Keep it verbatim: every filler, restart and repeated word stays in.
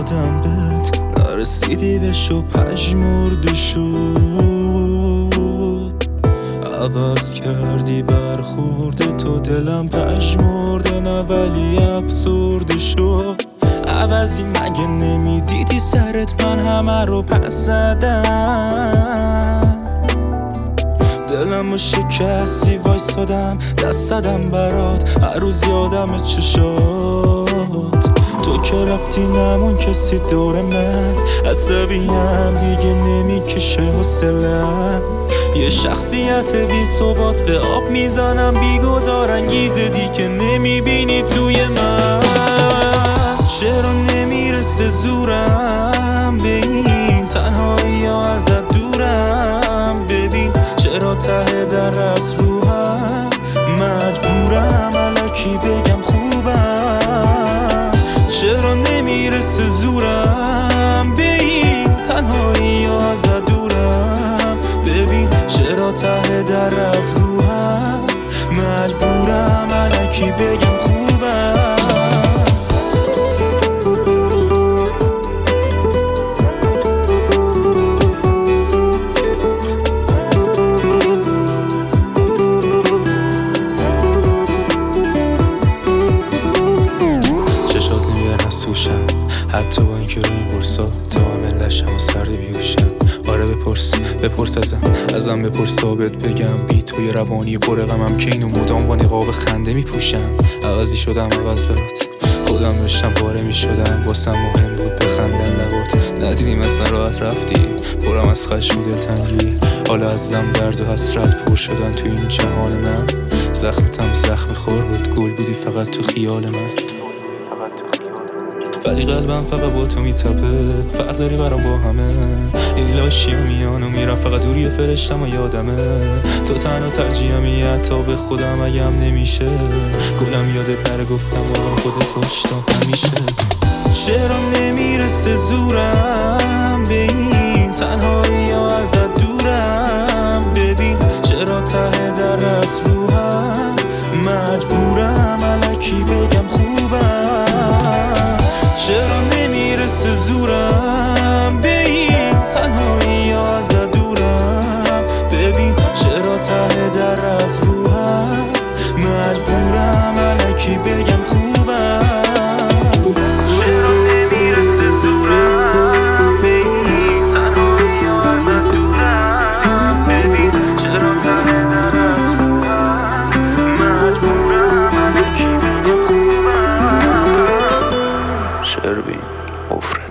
دادم بهت نرسیدی بشو پژمرده شد. عوض کردی برخورد تو دلم پژمرده نه ولی افسرده شد. عوضی مگه نمیدیدی سرت من همه رو پس زدم. دلمو شکستی وایسادم دست زدم برات هر روز یادم چشات. تو که رفتی نمون کسی دور من عصبیم دیگه نمیکشه حوصله‌ام. یه شخصیت بی ثبات به آب میزنم بیگدار انگیزه دیگه نمیبینی توی من. چرا نمیرسه زورم به این تنهایی یا ازت دورم. ببین چرا ته در از روحم مجبورم الکی بگم خوبم. چرا نمیرسه زورم به این تنهایی یا ازت دورم. ببین چرا ته در از روحم مجبورم الکی بگم خوبم. حتی با اینکه روی این قرصا تا همه لشم و سرد بیوشم. آره بپرس بپرس ازم ازم بپرس ثابت بگم بی توی روانی پر غمم که اینو مدام با نقاب خنده میپوشم. عوضی شدم عوض برات خودم داشتم پاره میشدم واسم مهم بود بخندم لبات. ندیدی مثلا راحت رفتی پرم از خشم و دلتنگی. حالا ازم درد و حسرت پر شدن تو این جهان من. زخمتم زخم خور بود گل بودی فقط تو خیال من. ولی قلبم فقط با تو میتپه فرق داری برام با همه. ایلاشی میان و میرم فقط دوری فرشتم و یادمه. تو تنها ترجیحمی حتی به خودم اگم نمیشه. گلم یاده پر گفتم با خودت باش تا همیشه. چرا نمیرسه زورم به این تنهایی یا ازت دورم. ببین چرا ته در از روحم مجبورم الکی بگم خوبم. چرا نمیرسه زورم به این تنهایی یا ازت دورم. ببین چرا ته در از روحم مجبورم الکی بگم خوبم. چرا نمیرسه زورم به این تنهایی یا ازت دورم. ببین چرا ته در از روحم مجبورم الکی بگم خوبم. شروین عفره